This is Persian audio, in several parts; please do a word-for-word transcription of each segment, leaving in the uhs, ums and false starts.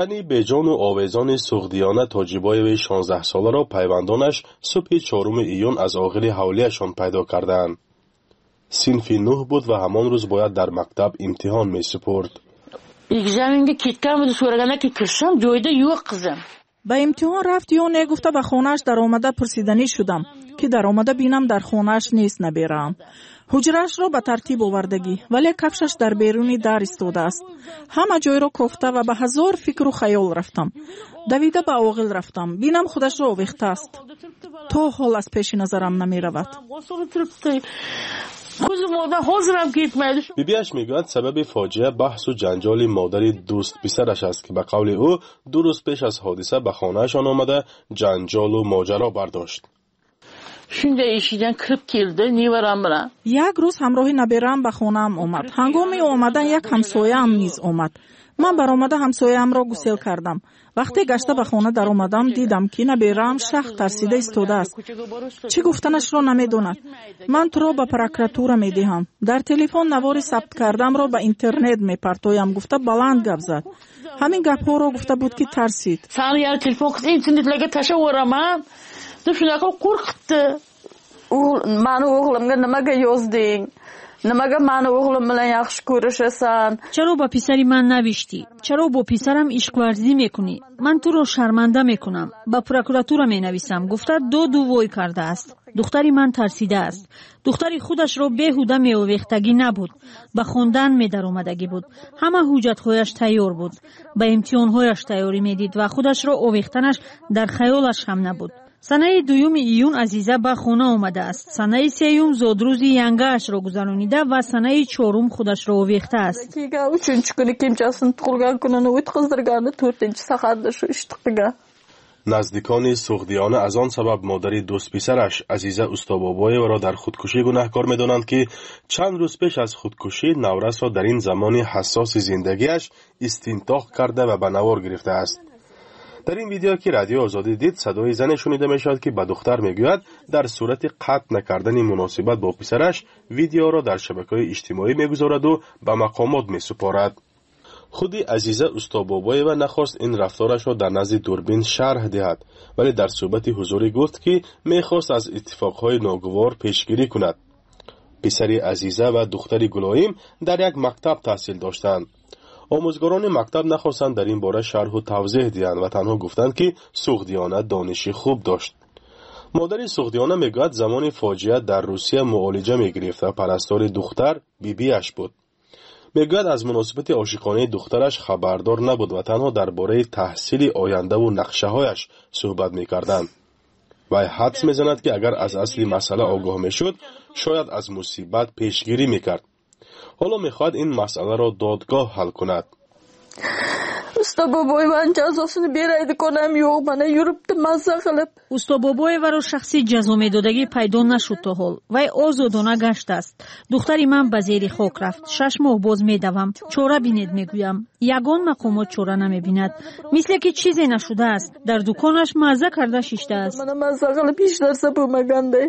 تنی بیجان و آویزان سغدیانه تاجیبای شانزده ساله را پیوندانش صبح چهارم ایون از عاقل حولیشان پیدا کردند. صنف نه بود و همان روز باید در مکتب امتحان می سپرد. Examenga ketganmidi so'raganda ki kirishim joyda yo'q qizim. به امتحان رفت یا نه گفته به خانهش در آمده پرسیدنی شدم که در آمده بینم در خانهش نیست نبیرم. حجرش را به ترتیب آوردگی ولی کفشش در بیرونی در استوده است. همه جای را کوفته و به هزار فکر و خیال رفتم. دویده به عاقل رفتم بینم خودش را آویخته است. تا حال از پیش نظرم نمی رود. بیبیش میگوید سبب فاجعه بحث و جنجال مادر دوست پسرش است که به قول او دو روز پیش از حادثه به خانهشان آمده جنجال و ماجرا برداشت. یک روز همراه نبیرم به خانه‌ام آمد. هنگام آمدن یک همسایه‌ام نیز آمد. من برآمده همسایه‌ام را گسیل کردم. وقتی گشته به خانه در آمدم دیدم که نبیرم شخ ترسیده ایستاده است. چی گفتنش را نمیداند. من تو را به پروکراتوره میدهم. در تلفن نوار ثبت کردم را به اینترنت میپرتایم گفته بلند گپ زد. همین گپ‌ها را گفته بود که ترسید. سال یار تلفن قص اینترنتlarga tashaveramam. deb shunaqa qo'rqitdi. U mani o'g'limga nimaga yozding? nimaga mani o'g'lim bilan yaxshi ko'rishasan? چرا با پسری من نوشتی؟ چرا با پسرم عشق ورزی میکنی؟ من تو رو شرمنده میکنم. با پروکراتوره مینویسم. گفته دو دو وای کرده است. دختری من ترسیده است. دختری خودش رو بیهوده میآویختگی نبود. به خواندن می در آمدگی بود. همه حجت‌هایش تیار بود. به امتحان‌هایش تیاری میدید و خودش را آویختنش در خیالش هم نبود. سنه دوم ایون عزیزه به خانه آمده است. سنه سیوم زادروزی ینگه‌اش را گذرانیده و سنه چهارم خودش را آویخته است. uchinchi kuni kimchasini tug'ilgan kunini o'tkazdirgani to'rtinchi saharda shu ish qilgan. نزدیکان سغدیانه از آن سبب مادر دوست پسرش عزیزه استابابای و را در خودکشی گناهکار می‌دانند که چند روز پیش از خودکشی نورس را در این زمان حساس زندگیش استنطاق کرده و به نوار گرفته است. در این ویدیو که رادیو آزادی دید صدای زن شنیده میشد که به دختر میگوید در صورت قطع نکردن مناسبت با پسرش ویدیو را در شبکه‌های اجتماعی میگذارد و به مقامات میسپارد. خودی عزیزه استابابای و نخواست این رفتارش را در نزد دوربین شرح دهد ولی در صحبت حضوری گفت که میخواست از اتفاقهای ناگوار پیشگیری کند. پسری عزیزه و دختری گلایم در یک مکتب تحصیل داشتند. آموزگاران مکتب نخواستند در این باره شرح و توضیح دهند و تنها گفتند که سغدیانه دانشی خوب داشت. مادر سغدیانه میگوید زمان فاجعه در روسیه معالجه میگرفت و پرستار دختر بیبیش بود. میگوید از مناسبت عاشقانه دخترش خبردار نبود و تنها درباره تحصیل آینده و نقشه هایش صحبت میکردند. و حدس میزند که اگر از اصل مسئله آگاه میشد شاید از مصیبت پیشگیری میکرد. حالا میخواد این مسئله را دادگاه حل کند. usta boboy من جزاسini beraydi konam yo'q mana yuribdi mazza qilib. usta boboy va shaxsiy jazo medodagi paydo nashud to hol. Vay ozodona gashta ast. دختری من به زیر خاک رفت. شش ماه باز میدوم. چوره بینید میگویم. یگان مقامات چوره نمیبیند. مثل که چیزی نشده است. در دکانش مزه کرده شیشته است. من مزه qilib hech narsa bo'lmaganda.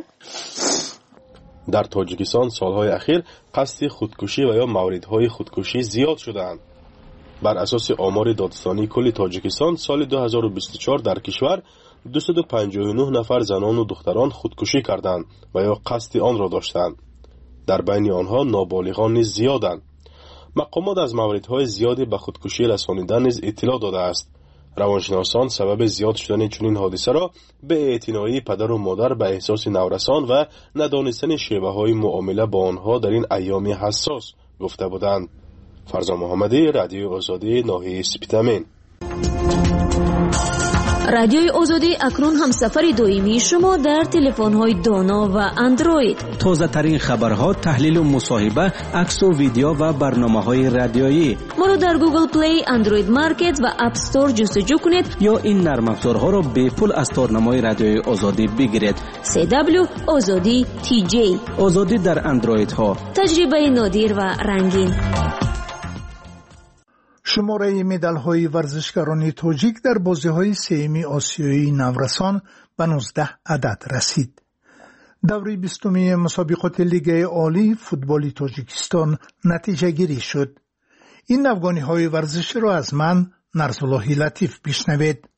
در تاجیکستان سالهای اخیر قصد خودکشی و یا موردهای خودکشی زیاد شدند. بر اساس آمار دادستانی کل تاجیکستان سال دو هزار و بیست و چهار در کشور دویست و پنجاه و نه نفر زنان و دختران خودکشی کردند و یا قصد آن را داشتند. در بین آنها نابالغان نیز زیادند. مقامات از موردهای زیادی به خودکشی رسانیدن نیز اطلاع داده است. روانشناسان سبب زیاد شدن چنین حادثه را به اعتنایی پدر و مادر به احساس نورسان و ندانستن شیوه‌های معامله با آنها در این ایام حساس گفته بودند. فرزان محمدی، رادیو آزادی، ناحیه سپیتامین. رادیوی آزادی اکنون هم سفر دائمی شما در تلفن‌های دانا و اندروید. تازه ترین خبرها، تحلیل و مصاحبه، عکس و ویدیو و برنامه‌های رادیویی. ما رو در گوگل پلی، اندروید مارکت و اپ استور جستجو کنید یا این نرم افزارها را به پول از تارنمای رادیوی آزادی بگیرید. سی دبلیو آزادی تی جی. آزادی در اندروید ها. تجربه نادر و رنگین. شماره مدال‌های ورزشکاران تاجیک در بازی‌های سهمی آسیایی نورسان به نوزده عدد رسید. دوره بیستمی مسابقات لیگ عالی فوتبال تاجیکستان نتیجه گیری شد. این افغانی‌های ورزشی را از من نرسالله لطیف بشنوید.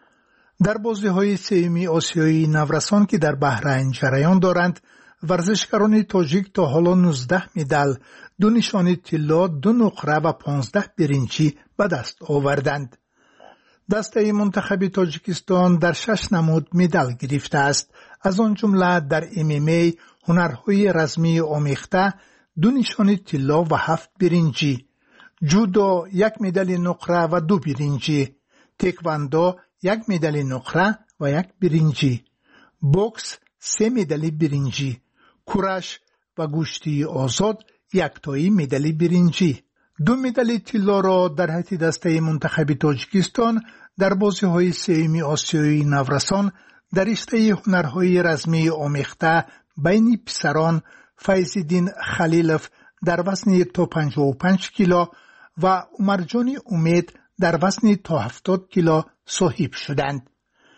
در بازی های سیمی آسیایی نورسان که در بحرین جریان دارند، ورزشکاران تاجیک تا حالا نوزده مدال، دو نشان طلا، دو نقره و پانزده برنجی به دست آوردند. دسته منتخب تاجیکستان در شش نمود مدال گرفته است، از آن جمله در ام ام ای، هنرهای رزمی آمیخته، دو نشان طلا و هفت برنجی، جودو یک مدال نقره و دو برنجی، تکواندو یک مدال نقره و یک برنجی، بوکس سه مدال برنجی، کورش و گوشتی آزاد یک تایی مدال برنجی. دو مدال طلا را در حیط دسته منتخب تاجیکستان در بازی های سیمی آسیایی نورسان در رشته هنرهای رزمی آمیخته بین پسران فیض‌الدین خلیلوف در وزن تا پنجاه و پنج کیلو و عمرجان امید در وزن تا هفتاد کیلو صاحب شدند.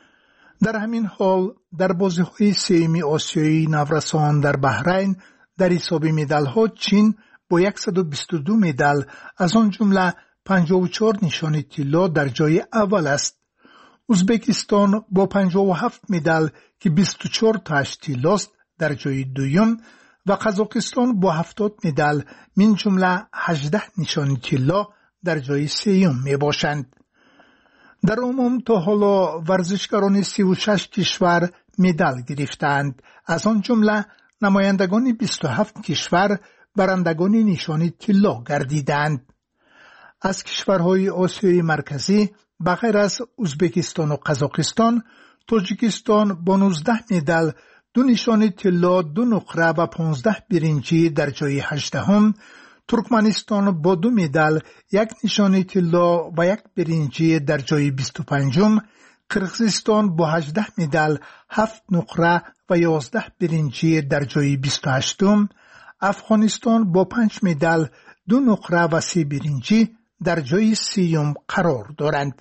در همین حال در بازی های سیمی آسیایی نورسان در بحرین در حساب مدال ها چین با صد و بیست و دو مدال، از آن جمله پنجاه و چهار نشان طلا در جای اول است. ازبکستان با پنجاه و هفت مدال که بیست و چهار تاش طلاست در جای دوم و قزاقستان با هفتاد مدال من جمله هجده نشان طلا در جای سوم می باشند. در عموم تا حالا ورزشکاران سی و شش کشور مدال گرفتند، از آن جمله نمایندگان بیست و هفت کشور برندگان نشان طلا گردیدند. از کشورهای آسیای مرکزی بغیر از ازبکستان و قزاقستان، تاجیکستان با نوزده مدال، دو نشان طلا، دو نقره و پانزده برنجی در جای هجدهم، ترکمنستان با دو مدال، یک نشان طلا و یک برنجی در جای بیست و پنجم، قرقیزستان با هجده مدال، هفت نقره و یازده برنجی در جای بیست و هشتم، افغانستان با پنج مدال، دو نقره و سه برنجی در جای سیوم قرار دارند.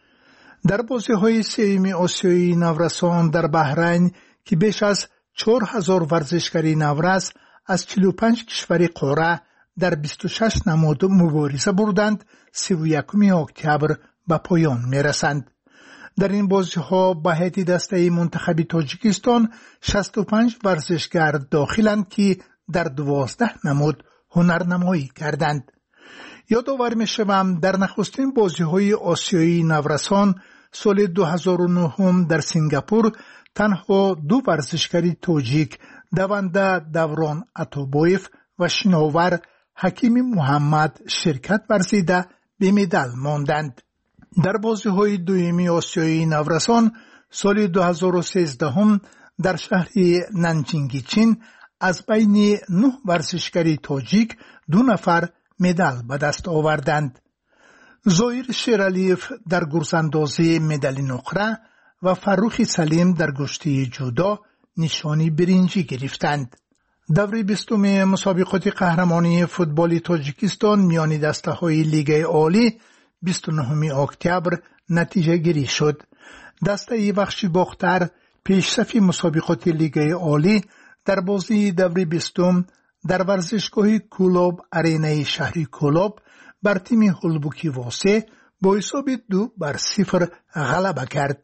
در بازی های سیمی آسیایی نورسان در بحرین که بیش از چهار هزار ورزشکاری نورس از چهل و پنج کشور قاره در بیست و شش نماد مبارزه بردند، سی و یکم اکتبر به پایان می رسند. در این بازی ها به هیئت دسته منتخب تاجیکستان شصت و پنج ورزشگر داخلند که در دوازده نماد هنرنمایی کردند. یادآور می شوم در نخستین بازی های آسیایی نورسان سال دو هزار و نه در سنگاپور تنها دو ورزشکاری تاجیک، دونده دوران عطابایف و شناور حکیم محمد شرکت ورزیده به مدال ماندند. در بازی های دویمی آسیایی نورسان سال دو هزار و سیزده در شهر نانجینگ چین از بین نه ورزشکاری تاجیک دو نفر مدال به دست آوردند. زایر شیرالیف در گرزاندازی مدال نقره و فروخ سلیم در گشتی جودو نشانی برنجی گرفتند. دوره بیستم مسابقات قهرمانی فوتبال تاجیکستان میان دسته های لیگ عالی بیست و نهم اکتبر نتیجه گیری شد. دسته بخشی باختر پیشرفت مسابقات لیگ عالی در بازی دوره بیستم در ورزشگاه کلوب ارینای شهری کلوب بر تیم هولبوکی واسه با حساب دو بر صفر غلبه کرد.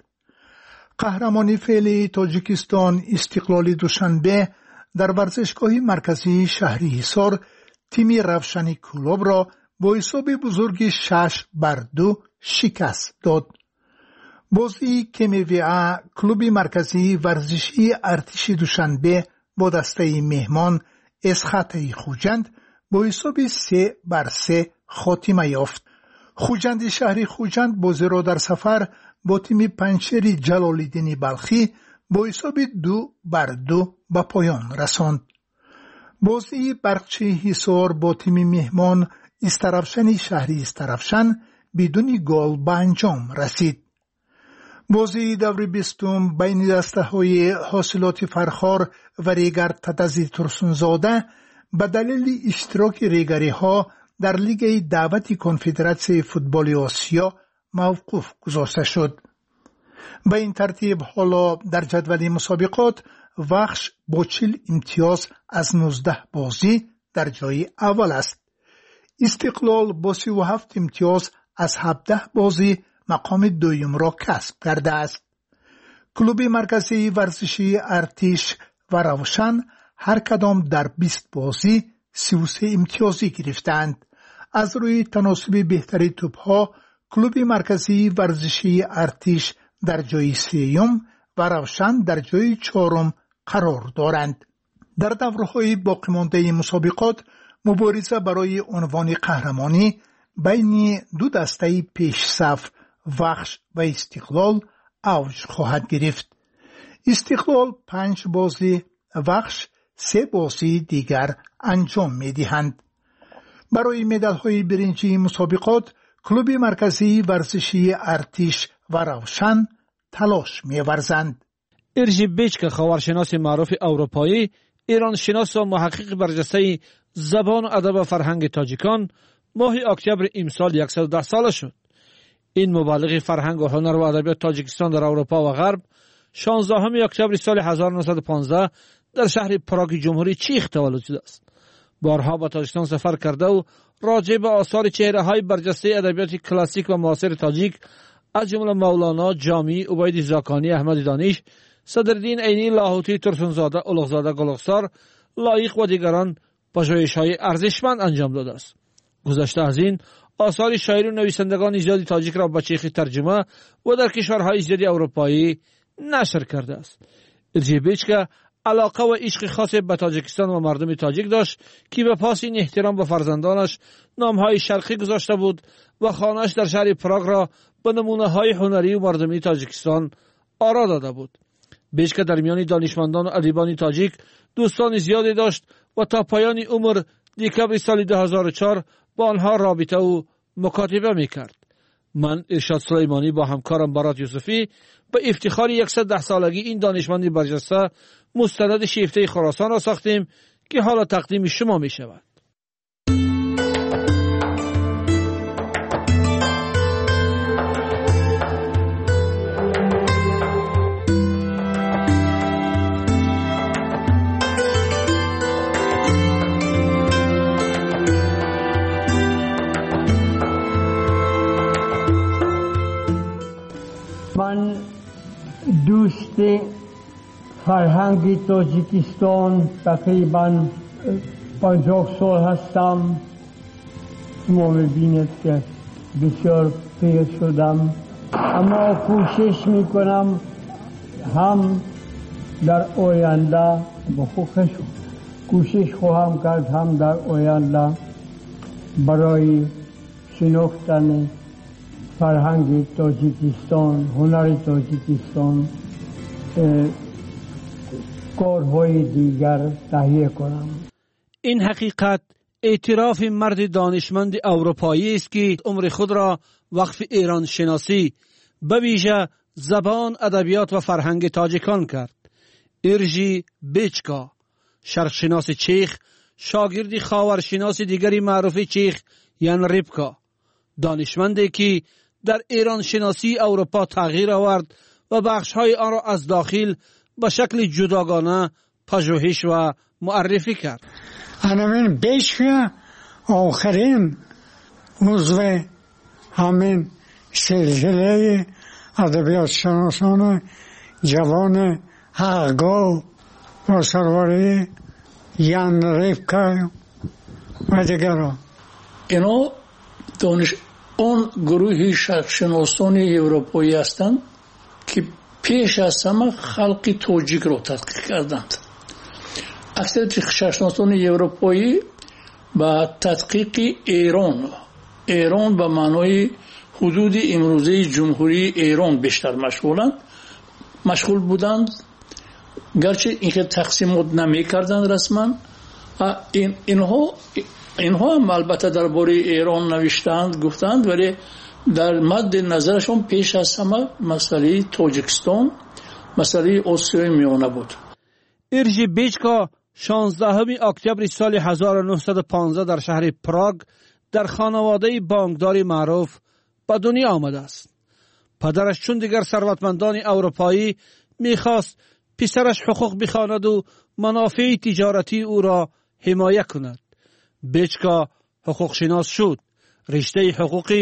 قهرمانی فعلی تاجیکستان استقلال دوشنبه در ورزشگاه مرکزی شهری حصار تیم روشنی کلوب را با حساب بزرگ شش بر دو شکست داد. بازی کمیویا کلوب مرکزی ورزشی ارتش دوشنبه با دسته مهمان اسخط خوجند با حساب سه بر سه خاتمه یافت. خوجند شهری خوجند بازی را در سفر با تیم پنچری جلال‌الدین بلخی با حساب دو بر دو به پایان رساند. بازی برقچی حصار با تیم مهمان استرافشن شهری استرافشن بدون گل به انجام رسید. بازی دور بیستم بین دسته های حاصلات فرخار و ریگر تدزی ترسونزاده به دلیل اشتراک ریگری ها در لیگ دعوتی کنفدراسیون فوتبال آسیا موقوف گذاشته شد. به این ترتیب حالا در جدول مسابقات وخش با چهل امتیاز از نوزده بازی در جای اول است. استقلال با سی و هفت امتیاز از هفده بازی مقام دوم را کسب کرده است. کلوب مرکزی ورزشی ارتش و روشن هر کدام در بیست بازی سی و سه امتیازی گرفتند. از روی تناسب بهتری توپ‌ها کلوب مرکزی ورزشی ارتش در جای سوم و روشن در جای چهارم قرار دارند. در دوره‌های باقی مانده مسابقات مبارزه برای عنوان قهرمانی بین دو دسته پیش صف وخش و استقلال اوج خواهد گرفت. استقلال پنج بازی، وخش سه بازی دیگر انجام می‌دهند. برای مدال‌های برنجی مسابقات کلوب مرکزی ورزشی ارتش و روشن تلاش می‌ورزند. ارژی بیچکا خاورشناس معروف اروپایی، ایران شناس و محقق برجسته زبان و ادب و فرهنگ تاجیکان ماه اکتبر امسال صد و ده ساله شد. این مبلغ فرهنگ و هنر و ادبیات تاجیکستان در اروپا و غرب شانزدهم اکتبر سال هزار و نهصد و پانزده در شهر پراگ جمهوری چیخ تولد شده است. بارها به تاجیکستان سفر کرده و راجع به آثار چهره‌های برجسته ادبیات کلاسیک و معاصر تاجیک از جمله مولانا، جامی، عبید زاکانی، احمد دانش، صدرالدین عینی، لاهوتی، ترسونزاده، اولغزاده، گلغسار، لایق و دیگران پژوهش‌های ارزشمند انجام داده است. گذشته از این آثار شاعر و نویسندگان زیادی تاجیک را به چیخی ترجمه و در کشورهای زیادی اروپایی نشر کرده است. ارژی بیچکا علاقه و عشق خاص به تاجیکستان و مردم تاجیک داشت که به پاس این احترام به فرزندانش نامهای شرقی گذاشته بود و خانه‌اش در شهر پراگ را به نمونه‌های هنری و مردمی تاجیکستان آرا داده بود. بیچکا در میان دانشمندان و ادیبان تاجیک دوستان زیادی داشت و تا پایان عمر دکبر سال دو هزار و چهار با آنها رابطه و مکاتبه میکرد. من ارشاد سلیمانی با همکارم برات یوسفی به افتخار صد و ده سالگی این دانشمند برجسته مستند شیفته خراسان را ساختیم که حالا تقدیم شما می شود. من دوست فرهنگ تاجیکستان تقریبا پنجاه سال هستم. شما میبینید که بسیار پیر شدم، اما کوشش میکنم هم در آینده بخوش کوشش خواهم کرد هم در آینده برای شناختن فرهنگ تاجیکستان، هنر تاجیکستان کارهای دیگر تهیه کنم. این حقیقت اعتراف مرد دانشمند اروپایی است که عمر خود را وقف ایران شناسی به ویژه زبان، ادبیات و فرهنگ تاجیکان کرد. ارژی بیچکا، شرق شناس چیخ، شاگرد خاورشناس دیگری معروف چیخ یان ریبکا، دانشمندی که در ایران شناسی اروپا تغییر آورد و بخش‌های آن را از داخل به شکل جداگانه پژوهش و معرفی کرد. همین بیچکا آخرین عضو همین سلسله ادبیات شناسان جوان حق‌گاه و سروری یان ریبکا و دیگران. اینا دانش آن گروه شرقشناسان اروپایی هستند که پیش از همه خلق تاجیک را تحقیق کردند. اکثر شرقشناسان اروپایی با تحقیق ایران ایران به معنای حدود امروزه جمهوری ایران بیشتر مشغولند مشغول بودند، گرچه اینکه تقسیمات نمی کردند رسما. این اینها اینها هم البته درباره ایران نوشتند گفتند، ولی در مد نظرشون پیش از همه مسئله تاجیکستان، مسئله آسیای میانه بود. ارژی بیچکا شانزدهم اکتبر سال هزار و نهصد و پانزده در شهر پراگ در خانواده بانکداری معروف به دنیا آمده است. پدرش چون دیگر ثروتمندان اروپایی میخواست پسرش حقوق بخواند و منافع تجارتی او را حمایت کند. بیچکا حقوق شناس شد. رشته حقوقی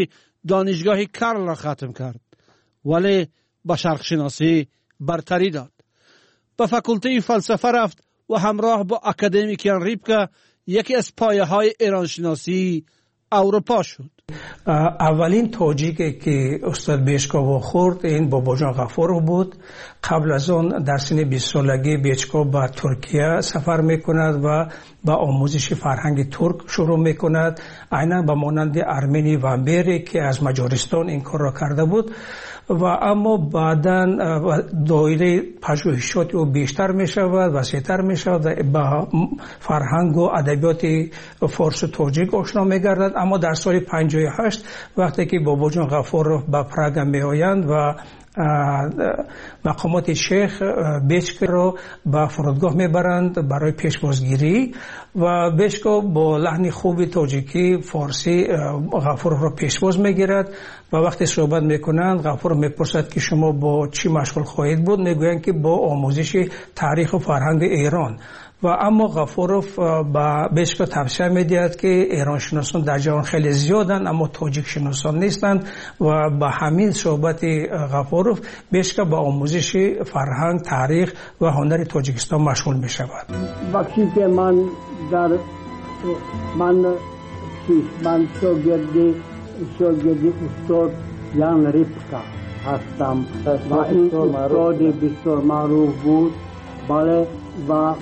دانشگاه کرل را ختم کرد ولی به شرق شناسی برتری داد. به فاکولته فلسفه رفت و همراه با اکادمیکیان ریپکا یکی از پایه های ایران شناسی اروپا شد. اولین تاجیکی که استاد بیچکا خورد این بابا جان غفور بود. قبل از اون در سن بیست سالگی بیچکا به ترکیه سفر میکند و با آموزش فرهنگ ترک شروع میکند. عیناً به مانند ارمنی و امبری که از مجارستان این کار را کرده بود و اما بعداً دایره پژوهشات او بیشتر میشود، وسیع‌تر میشود، با فرهنگ و ادبیات فارس و تاجیک آشنا میگردد. اما در سال پنجاه و هشت وقتی که بابا جان غفور به پراگ میآیند و مقامات شیخ بیچکا را به فرودگاه میبرند برای پیشوازگیری و بیچکا با لحن خوب تاجیکی فارسی غفور را پیشواز میگیرد و وقتی صحبت میکنند غفور میپرسد که شما با چی مشغول خواهید بود؟ میگویند که با آموزش تاریخ و فرهنگ ایران. و اما غفورов با بیچکا توصیه میدهد که ایران شناسان در جهان خیلی زیادند اما تاجیک شناسان نیستند و با همین صحبت غفورov بیچکا با آموزش فرهنگ، تاریخ و هنر تاجیکستان مشغول می شود. وقتی که من در من من شاگرد شاگرد استاد یان ریپکا هستم و این استاد بسیار معروف بود. بله و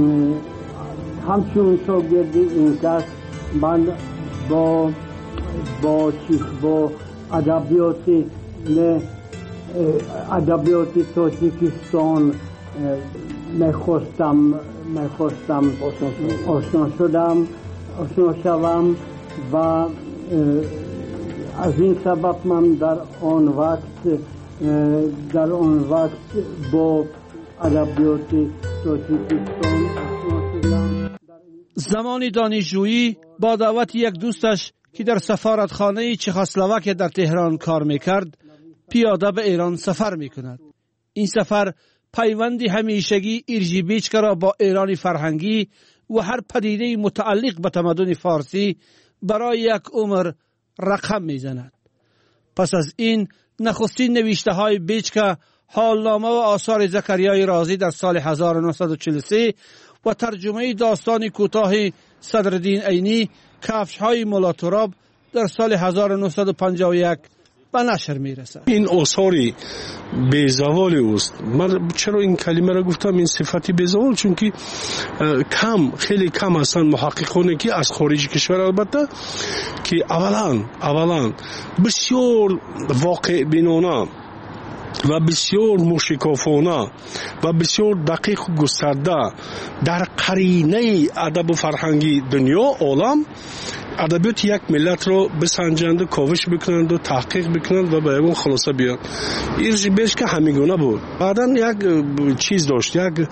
همچون شاگرد این کس من با با چیز با ادبیات نه ادبیات تاجیکستان میخواستم میخواستم آشنا شدم آشنا شوم و از این سبب من در آن وقت در آن وقت با ادبیات تاجیکستان آشنا شدم. زمان دانشجویی با دعوت یک دوستش که در سفارتخانه چخسلواک در تهران کار میکرد پیاده به ایران سفر میکند. این سفر پیوندی همیشگی ایرجی بیچکا را با ایران فرهنگی و هر پدیده متعلق به تمدن فارسی برای یک عمر رقم میزند. پس از این نخستین نوشته های بیچکا حالنامه و آثار زکریای رازی در سال هزار و نهصد و چهل و سه و ترجمه داستان کوتاه صدرالدین عینی کفش های مولا تراب در سال هزار و نهصد و پنجاه و یک به نشر می رسد. این آثاری بیزوال است. من چرا این کلمه را گفتم این صفتی بیزوال؟ چون که کم خیلی کم هستند محققانی که از خارج کشور البته که اولا اولا بسیار واقع بینانه و بسیار موشکافانه و بسیار دقیق و گسترده در قرینه ادب و فرهنگی دنیا عالم ادبیات یک ملت رو بسنجند و کاوش بکنند و تحقیق بکنند و به اون خلاصه بیان. ایرجی بیچکا همیگونه بود. بعدا یک چیز داشت، یک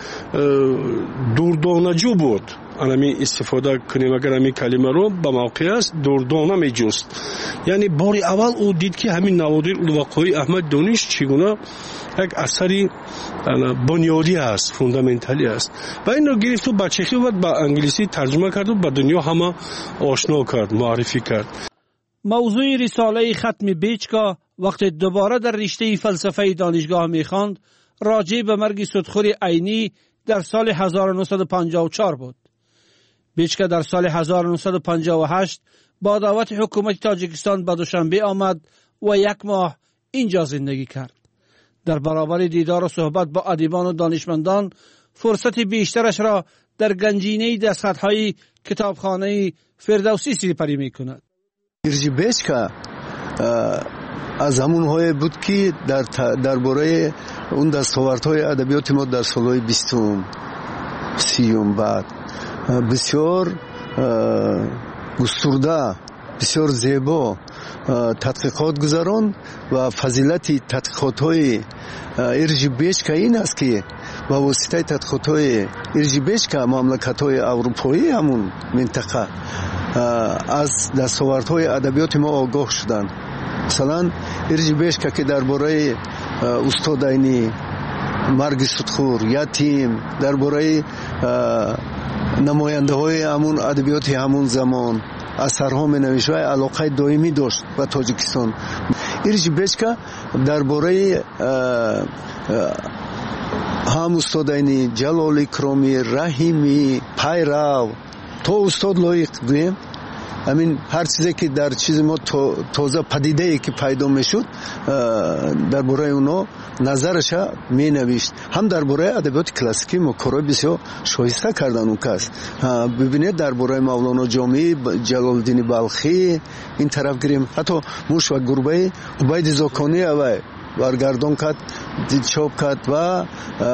دوردانجو بود. انمی استفاده کنیم اگر همی کلمه رو به موقع است دوردانه می جست. یعنی باری اول او دید که همین نوادر الوقای احمد دانش چگونه یک اثری بنیادی است، فوندامنتالی است و این رو گرفت و به چخی و به انگلیسی ترجمه کرد و به دنیا همه آشنا کرد، معرفی کرد. موضوع رساله ختم بیچکا وقتی دوباره در رشته فلسفه دانشگاه میخواند راجع به مرگ صدخور عینی در سال هزار و نهصد و پنجاه و چهار بود. بیچکا در سال هزار و نهصد و پنجاه و هشت با دعوت حکومت تاجیکستان به دوشنبه آمد و یک ماه اینجا زندگی کرد. در برابر دیدار و صحبت با ادیبان و دانشمندان فرصت بیشترش را در گنجینه دستخط‌های کتابخانه فردوسی سپری می‌کند. ایرجی بیچکا از همون های بود که در درباره اون دستاوردهای ادبیات ما در سالهای بیستم سیوم بعد بسیار گسترده بسیار زیبا تحقیقات گذاران و فضیلت تحقیقات های ایرجی بیچکا این است که با واسطه تحقیقات های ایرجی بیچکا مملکت های اروپایی همون منطقه از دستاوردهای ادبیات ما آگاه شدند. مثلا ایرجی بیچکا که درباره استاد عینی، مرگ صدخور، یتیم، درباره نماینده های همون ادبیات همون زمان اثرها می‌نوشت و علاقه دائمی داشت با تاجیکستان. ایرج بچکا درباره هم استادانی جلال اکرامی، رحیمی، پیرو تا استاد لایق بودیم. همین هر چیزی که در چیز ما تازه پدیده ای که پیدا میشد درباره اونا نظرش می نوشت. هم درباره ادبیات کلاسیکی ما کارهای بسیار شایسته کردن اون کس. ببینید درباره مولانا جامی، جلال الدین بلخی این طرف گیریم، حتی موش و گربه عبید زاکانی اوای برگردان کرد، چاپ کرد و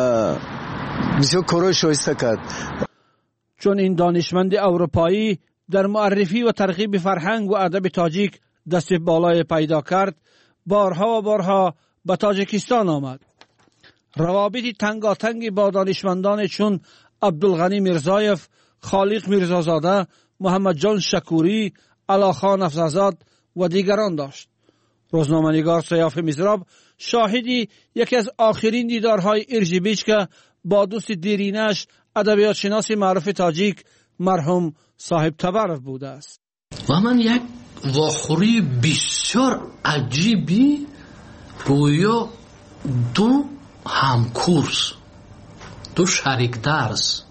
بسیار کارهای شایسته کرد. چون این دانشمند اروپایی در معرفی و ترغیب فرهنگ و ادب تاجیک دست بالای پیدا کرد، بارها و بارها به تاجیکستان آمد. روابط تنگاتنگی با دانشمندان چون عبدالغنی میرزایف، خالق میرزازاده، محمد جان شکوری، علاخان افزازاد و دیگران داشت. روزنامه‌نگار سیاف میزراب شاهدی یکی از آخرین دیدارهای ایرج بیچکا با دوست دیرینش ادبیات شناس معروف تاجیک مرحوم صاحب تبرف بوده است. و من یک واخوری بسیار عجیبی رویا دو همکورس، دو شریک درس،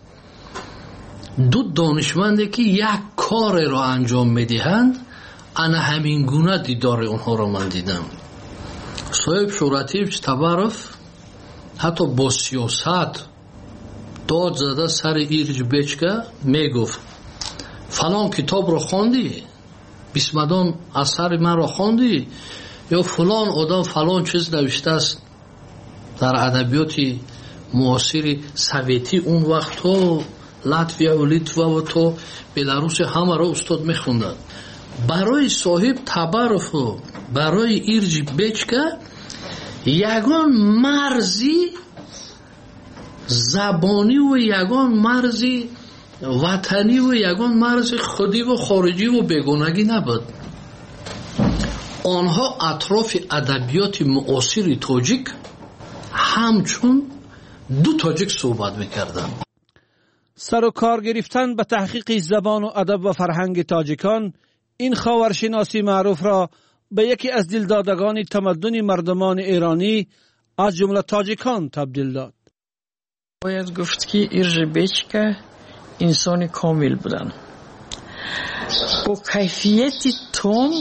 دو دانشمندی که یک کار را انجام میدهند، انا همین گونه دیدار اونها را من دیدم. صاحب شورتیف تبرف حتی با سیاست داد زده سر ایرج بیچکا، میگفت فلان کتاب را خوندی، بیسمدان اثر من را خوندی، یا فلان آدم فلان چیز نوشته است در ادبیات معاصر سویتی اون وقت ها، لاتویا و لیتوا و تو بلاروس همه را استاد میخوندن. برای صاحب تبرف و برای ایرج بیچکا یگان مرزی زبانی و یگان مرزی وطنی و یگان مرز خودی و خارجی و بیگانگی نبود. آنها اطراف ادبیات معاصر تاجیک همچون دو تاجیک صحبت میکردن. سر و کار گرفتن به تحقیق زبان و ادب و فرهنگ تاجیکان این خاورشناسی معروف را به یکی از دلدادگان تمدن مردمان ایرانی از جمله تاجیکان تبدیل داد. باید گفت که ایرج بیچکا انسان کامل بودن، با کیفیت تام.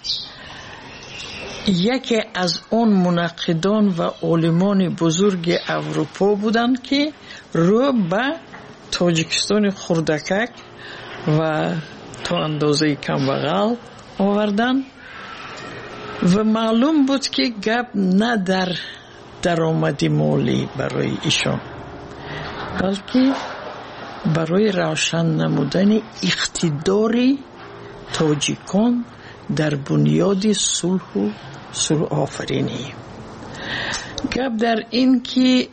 یکی از اون منقدان و علمان بزرگ اروپا بودند که رو به تاجیکستان خردکک و تا اندازه کمبغل آوردن و معلوم بود که گپ نه در درآمد مالی برای ایشان، بلکه برای روشن نمودن اقتدار تاجیکان در بنیاد صلح و صلح آفرینی. گپ در این که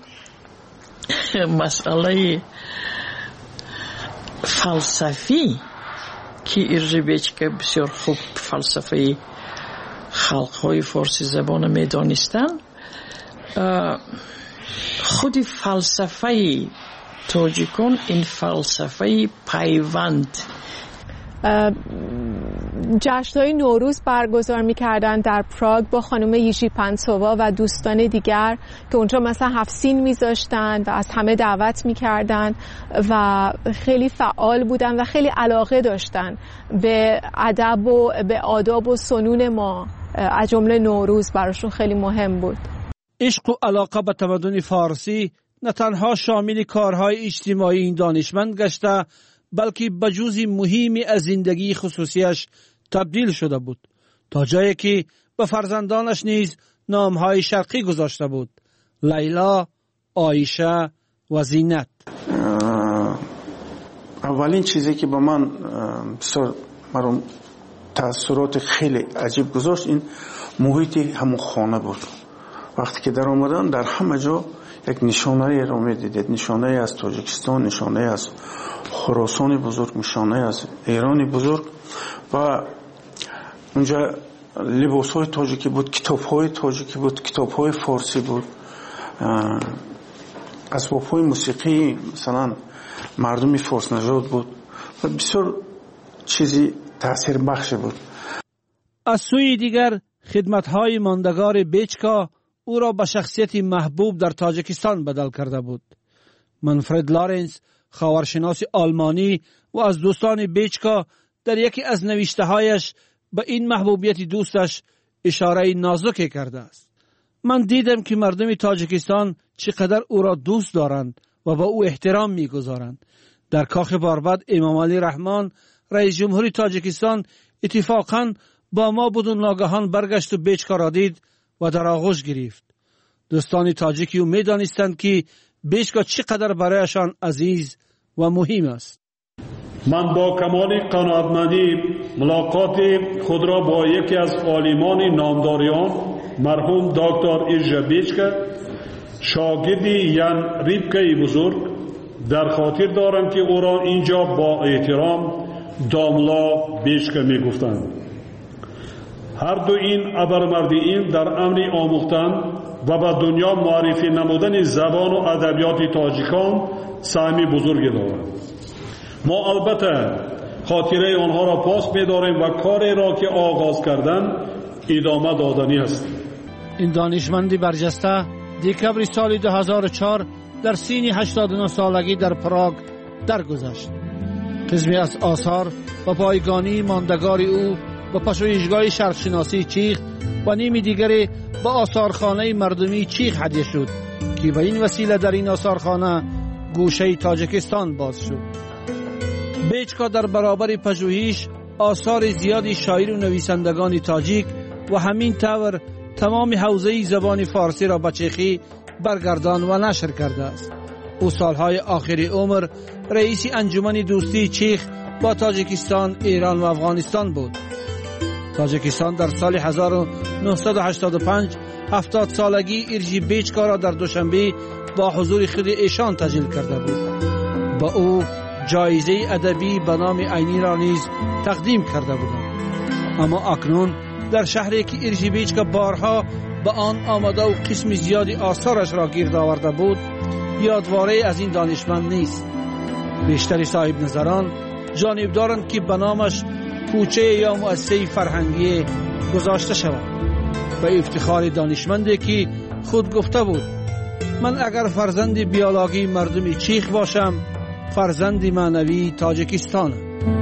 مسئله فلسفی که ایرج بیچکا بسیار خوب فلسفه خلقهای فارسی زبان می دانستن، خود فلسفه تاجیکان این فلسفه پیوند. جشن‌های نوروز برگزار می‌کردن در پراگ با خانم ییژی پنسووا و دوستان دیگر که اونجا مثلا هفت سین می‌ذاشتن و از همه دعوت می‌کردن و خیلی فعال بودن و خیلی علاقه داشتن به ادب و به آداب و سنون ما، از جمله نوروز براشون خیلی مهم بود. عشق و علاقه به تمدن فارسی نه تنها شامل کارهای اجتماعی این دانشمند گشته، بلکه به جزء مهمی از زندگی خصوصیش تبدیل شده بود، تا جایی که به فرزندانش نیز نامهای شرقی گذاشته بود: لیلا، عایشه و زینت. اولین چیزی که با من بسیار مرا تأثیرات خیلی عجیب گذاشت این محیط همون خانه بود. وقتی که در آمدن در همه جا یک نشانه را می دیدید، نشانه از تاجیکستان، نشانه از خراسان بزرگ، نشانه از ایران بزرگ، و اونجا لباس های تاجیکی بود، کتاب های تاجیکی بود، کتاب های فارسی بود، اسباب های موسیقی مثلا مردمی فارس نژاد بود و بسیار چیزی تاثیر بخش بود. از سوی دیگر خدمت‌های ماندگار بیچکا او را به شخصیتی محبوب در تاجیکستان بدل کرده بود. منفرد لارنس، خاورشناس آلمانی و از دوستان بیچکا، در یکی از نوشته‌هایش به این محبوبیت دوستش اشاره نازکی کرده است. من دیدم که مردم تاجیکستان چقدر او را دوست دارند و به او احترام می‌گذارند. در کاخ باربد امام علی رحمان رئیس جمهوری تاجیکستان اتفاقاً با ما بدون ناگهان برگشت و بیچکا را دید و در آغوش گرفت. دوستان تاجیکی او می‌دانستند که بیچکا چقدر برایشان عزیز و مهم است. من با کمال قناعتمندی ملاقات خود را با یکی از عالمان نامداریان مرحوم دکتر ایرجا بیچکا، شاگرد یان ریبکای بزرگ، در خاطر دارم که او را اینجا با احترام داملا بیچکا می گفتند. هر دو این ابرمردین در امر آموختن و به دنیا معرفی نمودن زبان و ادبیات تاجیکان سهمی بزرگی دارند. ما البته خاطره آنها را پاس می‌داریم و کاری را که آغاز کردند ادامه دادنی است. این دانشمندی برجسته دکبر سال دو هزار و چهار در سن هشتاد و نه سالگی در پراگ درگذشت. قسمی از آثار و پایگانی ماندگار او با پژوهشگاه شرقشناسی چیخ و نیمی دیگری با آثارخانه مردمی چیخ هدیه شد که به این وسیله در این آثارخانه گوشه تاجیکستان باز شد. بیچکا در برابر پژوهش آثار زیادی شاعر و نویسندگان تاجیک و همین طور تمام حوزه زبان فارسی را به چیخی برگردان و نشر کرده است. او سالهای آخری عمر رئیس انجمن دوستی چیخ با تاجیکستان، ایران و افغانستان بود. تاجیکستان در سال هزار و نهصد و هشتاد و پنج هفتاد سالگی ایرجی بیچکا را در دوشنبه با حضور خود ایشان تجلیل کرده بود. با او جایزه ادبی به نام عینی را نیز تقدیم کرده بودند. اما اکنون در شهری که ایرجی بیچکا بارها به آن آمده و قسم زیادی آثارش را گرد آورده بود، یادواره از این دانشمند نیست. بیشتر صاحب نظران جانب دارند که به نامش کوچه یا مؤسسه فرهنگی گذاشته شود. به افتخار دانشمندی که خود گفته بود: من اگر فرزند بیولوژی مردم چیخ باشم، فرزند معنوی تاجیکستانم.